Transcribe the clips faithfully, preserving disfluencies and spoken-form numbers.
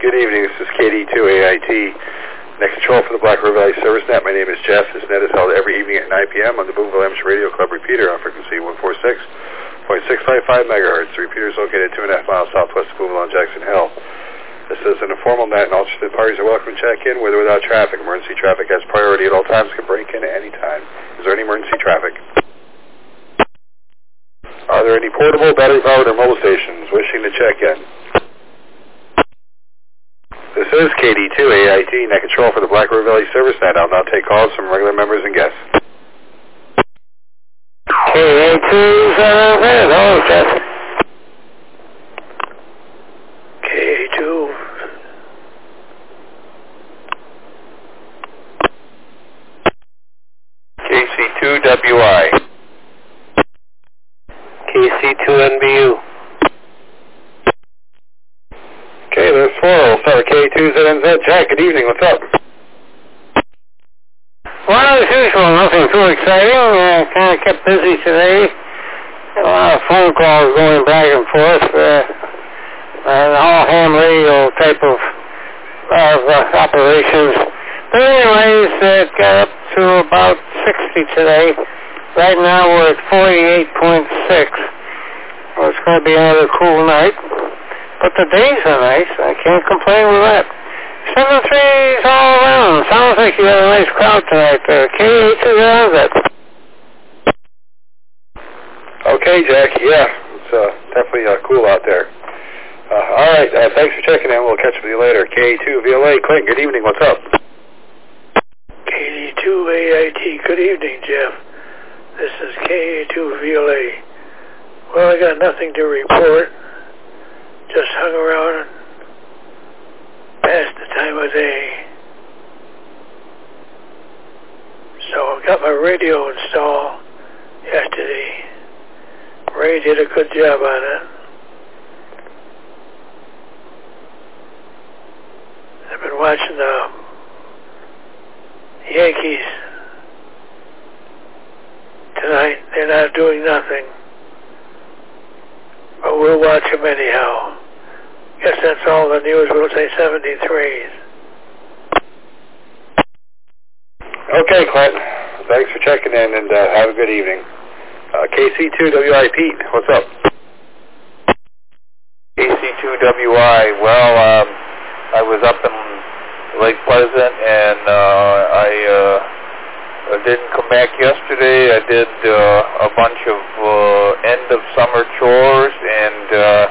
Good evening. This is K D two A I T, Net Control for the Black River Valley Service Net. My name is Jeff. This net is held every evening at nine p.m. on the Boonville Amateur Radio Club repeater on frequency one forty-six point six five five megahertz. The repeater is located two and a half miles southwest of Boonville on Jackson Hill. This is an informal net, and all interested parties are welcome to check in with or without traffic. Emergency traffic has priority at all times, can break in at any time. Is there any emergency traffic? Are there any portable, battery-powered, or mobile stations wishing to check in? This is K D two A I T, Net Control for the Black River Valley Service Net. I'll now take calls from regular members and guests. K A two, hello, Jeff. K A two. K C two W I. K C two N B U. Okay, there's four. We'll start with K two Z N Z. Jack, good evening. What's up? Well, as usual, nothing too exciting. Uh, kind of kept busy today. A lot of phone calls going back and forth. Uh, an all-ham radio type of, of uh, operations. But anyways, it got up to about sixty today. Right now we're at forty-eight point six. Well, it's going to be another cool night. But the days are nice. I can't complain with that. seven threes all around. Sounds like you got a nice crowd tonight there. K A two Z N Z. Okay, Jack. Yeah, it's uh, definitely uh, cool out there. Uh, all right. Uh, thanks for checking in. We'll catch up with you later. K A two V L A. Clint, good evening. What's up? K D two A I T. Good evening, Jeff. This is K A two V L A. Well, I got nothing to report. Just hung around and passed the time of day. So I got my radio installed yesterday. Ray did a good job on it. I've been watching the Yankees tonight. They're not doing nothing. But we'll watch them anyhow. Guess that's all the news. We'll say seventy-threes. Okay, Clint. Thanks for checking in, and uh, have a good evening. Uh, K C two W I Pete, what's up? K C two W I, well, um, I was up in Lake Pleasant, and uh, I uh, didn't come back yesterday. I did uh, a bunch of uh, end-of-summer chores, and uh,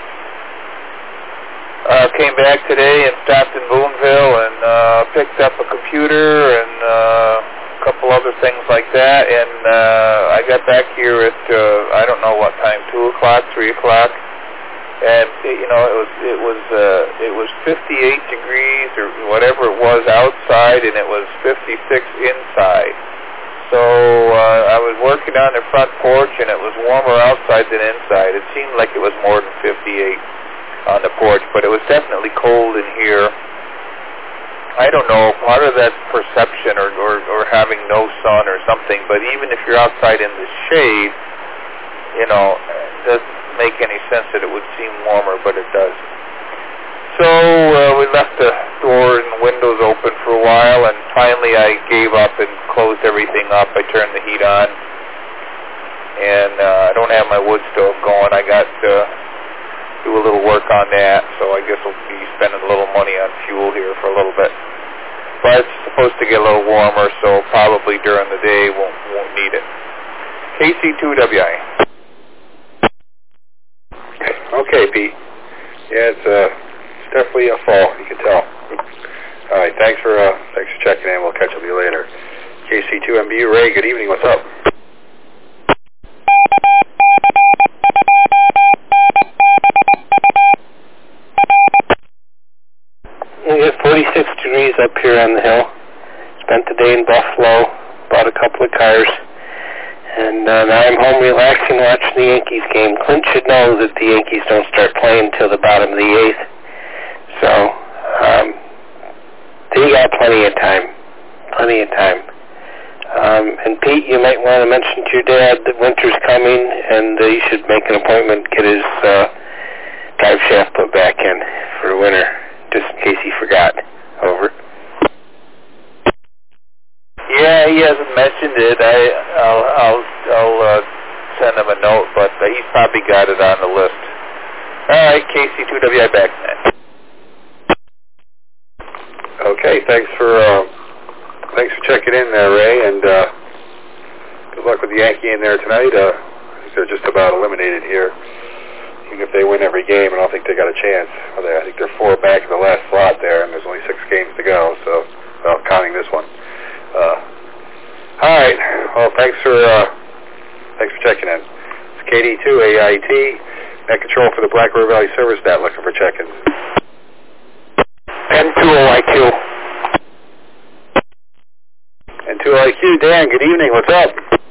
uh, came back today and stopped in Boonville and uh, picked up a computer and uh, a couple other things like that, and uh, I got back here at, uh, I don't know what time, two o'clock, three o'clock, and, you know, it was, it was, uh, it was fifty-eight degrees or whatever it was outside, and it was fifty-six inside. So uh, I was working on the front porch, and it was warmer outside than inside. It seemed like it was more than fifty-eight on the porch, but it was definitely cold in here. I don't know, part of that perception or, or, or having no sun or something, but even if you're outside in the shade, you know, it doesn't make any sense that it would seem warmer, but it does. So uh, we left the door and windows open for a while, and finally I gave up and closed everything up. I turned the heat on, and uh, I don't have my wood stove going. I got to do a little work on that, so I guess I'll be spending a little money on fuel here for a little bit. But it's supposed to get a little warmer, so probably during the day won't won't need it. K C two W I. Okay, Pete. Yeah, it's uh, it's definitely a fall. You can tell. All right, thanks for uh, thanks for checking in. We'll catch up with you later. K C two M B U. Ray, good evening. What's up? We got forty-six degrees up here on the hill. Spent the day in Buffalo. Bought a couple of cars. And uh, now I'm home relaxing, watching the Yankees game. Clint should know that the Yankees don't start playing until the bottom of the eighth. So, um, they got plenty of time. Plenty of time. Um, and Pete, you might want to mention to your dad that winter's coming, and uh, you should make an appointment, get his uh, drive shaft put back in for winter. just in case he forgot. Over. Yeah, he hasn't mentioned it. I, I'll, I'll, I'll uh, send him a note, but uh, he's probably got it on the list. All right, K C two W I back. Okay, thanks for uh, thanks for checking in there, Ray, and uh, good luck with the Yankee in there tonight. Uh, I think they're just about eliminated here. Even if they win every game, I don't think they got a chance. I think they're four back in the last slot there, and there's only six games to go, so well, counting this one. Uh, all right. Well, thanks for uh, thanks for checking in. It's K D two A I T, net control for the Black River Valley Service Net, looking for check-ins. N two O I Q. N two O I Q, Dan, good evening. What's up?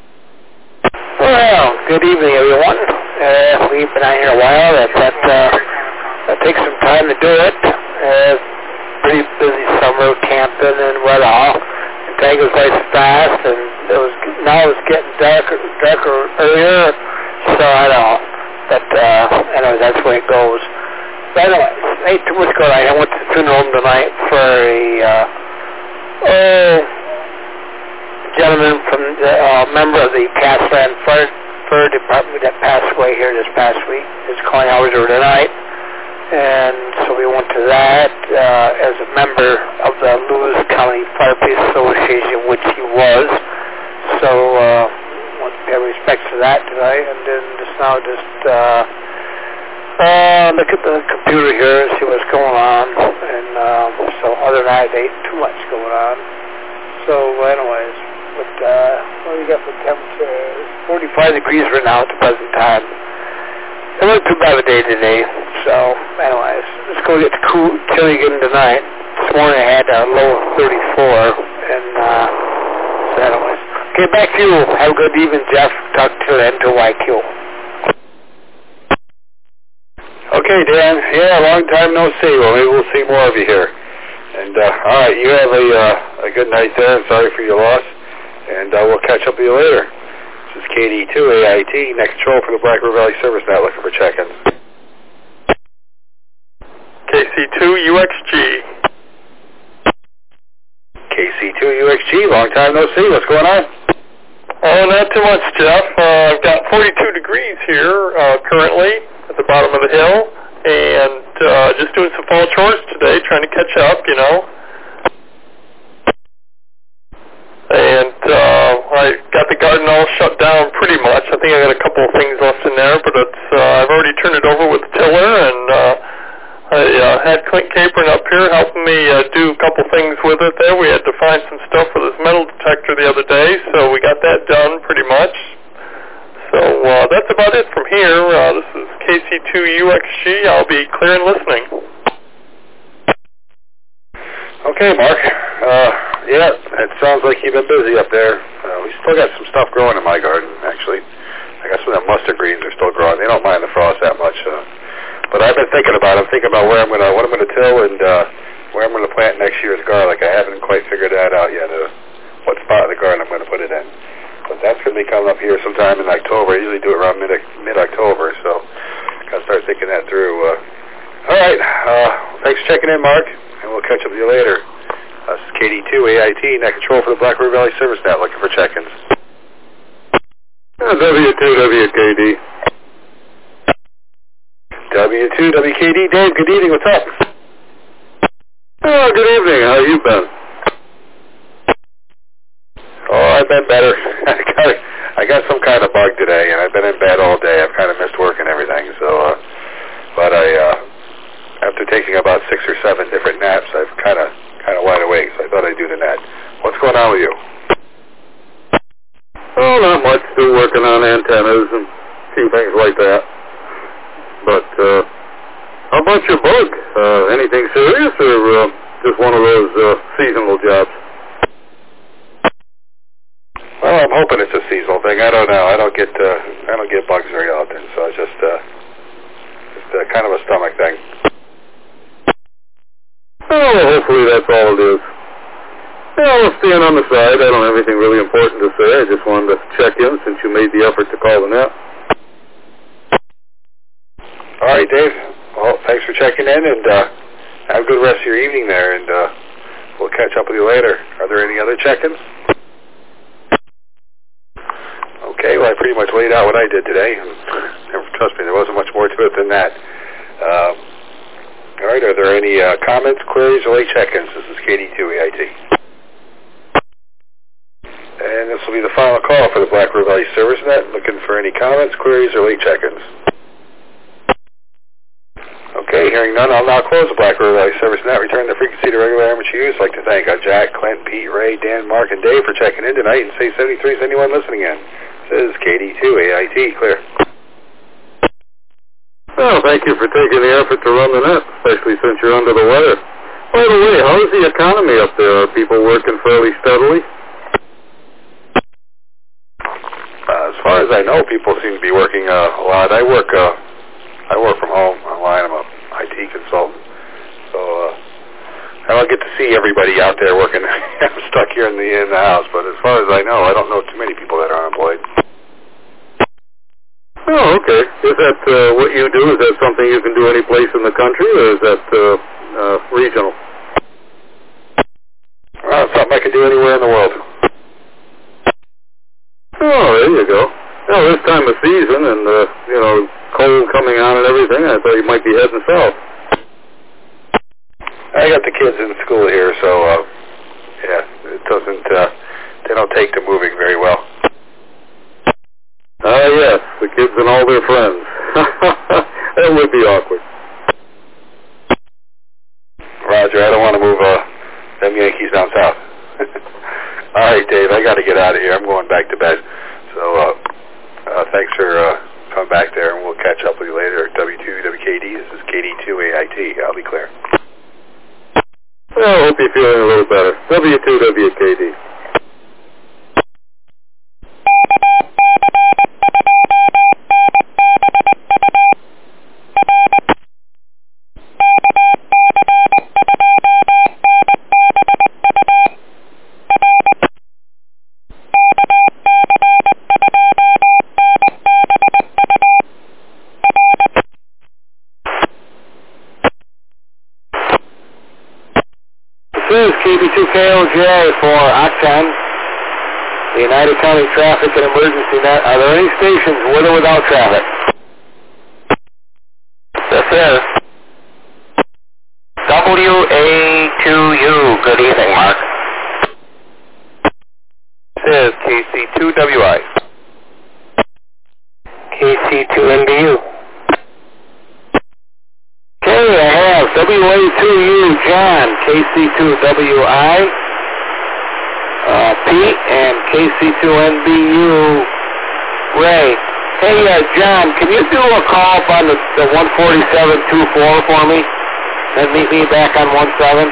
Well, good evening, everyone. Uh, we've been out here a while. That, that, uh, that takes some time to do it. Uh, pretty busy summer camping and what all. The day goes by fast, and it was now it's getting darker, darker earlier. So I don't know. But uh, anyway, that's the way it goes. But anyway, ain't too much going on. I went to the funeral home tonight for a uh, oh, gentleman from the uh, member of the Cassland Fire, Fire Department that passed away here this past week. His calling hours were tonight. And so we went to that uh, as a member of the Lewis County Fire Police Association, which he was. So uh, want to pay respects to that tonight, and then just now just uh, uh, look at the computer here and see what's going on. And um, so other than that, there ain't too much going on. So anyways, but uh, what do you got for temperature? forty-five degrees right now at the present time. It wasn't too bad of a day today, so anyways, let's go get cool, chilly again tonight. This morning I had a low of thirty-four, and uh, so anyways. Okay, back to you. Have a good evening, Jeff. Talk to you N two O I Q. Okay, Dan. Yeah, long time no see. Well, maybe we'll see more of you here. And uh, all right, you have a uh, a good night there. I'm sorry for your loss, and uh, we'll catch up with you later. This is K D two A I T, net control for the Black River Valley Service Net, looking for check-ins. K C two U X G. K C two U X G, long time no see. What's going on? Oh, not too much, Jeff. Uh, I've got forty-two degrees here uh, currently at the bottom of the hill, and uh, just doing some fall chores today, trying to catch up, you know. And uh, I got the garden all shut down pretty much. I think I got a couple of things left in there, but it's uh, I've already turned it over with the tiller, and uh, I uh, had Clint Capron up here helping me uh, do a couple things with it there. We had to find some stuff for this metal detector the other day, so we got that done pretty much. So uh, that's about it from here. Uh, this is K C two U X G. I'll be clear and listening. Okay, Mark. Uh, yeah, it sounds like you've been busy up there. Uh, we still got some stuff growing in my garden, actually. I got some of the mustard greens are still growing. They don't mind the frost that much. Uh, but I've been thinking about it. I'm thinking about where I'm gonna, what I'm gonna till, and uh, where I'm gonna plant next year's garlic. I haven't quite figured that out yet. Uh, what spot of the garden I'm gonna put it in. But that's gonna be coming up here sometime in October. I usually do it around mid mid October, so gotta start thinking that through. Uh, all right. Uh, thanks for checking in, Mark, and we'll catch up with you later. Uh, this is K D two A I T, net control for the Black River Valley Service Net, looking for check-ins. Uh, W two W K D. W two W K D, Dave, good evening, what's up? Oh, good evening, how you been? Oh, I've been better. I got, I got some kind of bug today, and I've been in bed all day. I've kind of missed work and everything, so, uh, but I, uh, after taking about six or seven different naps, I've kind of, kind of wide awake, so I thought I'd do the net. What's going on with you? Oh, not much. Still working on antennas and a few things like that. But, uh, how about your bug? Uh, anything serious, or uh, just one of those uh, seasonal jobs? Well, I'm hoping it's a seasonal thing. I don't know. I don't get, uh, I don't get bugs very often, so it's just, uh, just uh, kind of a stomach thing. Oh, well, hopefully that's all it is. Yeah, I'll stand on the side. I don't have anything really important to say. I just wanted to check in since you made the effort to call the net. All right, Dave. Well, thanks for checking in, and uh, Have a good rest of your evening there, and uh, we'll catch up with you later. Are there any other check-ins? Okay, well, I pretty much laid out what I did today. And trust me, there wasn't much more to it than that. Uh, all right, are there any uh, comments, queries, or late check-ins? This is K D two A I T. And this will be the final call for the Black River Valley Service Net. Looking for any comments, queries, or late check-ins. Okay, hearing none, I'll now close the Black River Valley Service Net. Return the frequency to regular amateur use. I'd like to thank uh, Jack, Clint, Pete, Ray, Dan, Mark, and Dave for checking in tonight, and say seventy-three is anyone listening in. This is K D two A I T, clear. Well, thank you for taking the effort to run the net, especially since you're under the weather. By the way, how's the economy up there? Are people working fairly steadily? Uh, as far as I know, people seem to be working uh, a lot. I work uh, I work from home online. I'm a I T consultant, so uh, I don't get to see everybody out there working. I'm stuck here in the in the house, but as far as I know, I don't know too many people that are unemployed. Oh, okay. Is that uh, what you do? Is that something you can do any place in the country, or is that uh, uh, regional? Well, it's something I could do anywhere in the world. Oh, there you go. Well, this time of season and, uh, you know, cold coming on and everything, I thought you might be heading south. I got the kids in school here, so, uh, yeah, it doesn't, uh, they don't take to moving very well. Ah, uh, yes, the kids and all their friends. That would be awkward. Roger, I don't want to move, uh, them Yankees down south. All right, Dave, I got to get out of here. I'm going back to bed. So, uh, uh, thanks for uh, coming back there, and we'll catch up with you later. W two W K D, this is K D two A I T. I'll be clear. Well, I hope you're feeling a little better. W two W K D. This is K B two K O J for Octane, the United County Traffic and Emergency Net. Are there any stations with or without traffic? This is W A two U. Good evening, Mark. This is K C two W I. K C two N B U. Okay, I have W A two U John, K C two W I, uh, Pete, and K C two N B U Ray. Hey, uh, John, can you do a call up on the, the one forty-seven twenty-four for me? Then meet me back on one seven?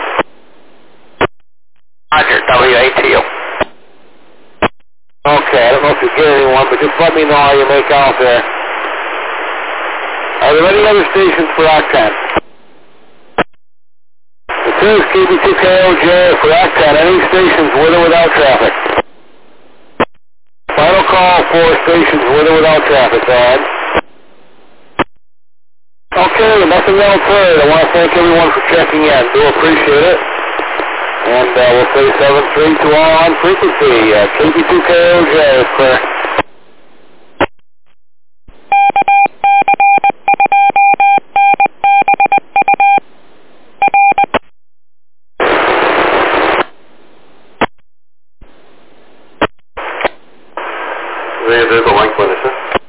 Roger, W A T U. Okay, I don't know if you get anyone, but just let me know how you make out there. Are there any other stations for Octane? This is K B two K O J for Octane. Any stations with or without traffic? Final call for stations with or without traffic, Dad. Okay, nothing else heard. I want to thank everyone for checking in. Do appreciate it. And uh, we'll say seven three to all on frequency. Uh, K B two K O J is clear. There's a link for this, huh?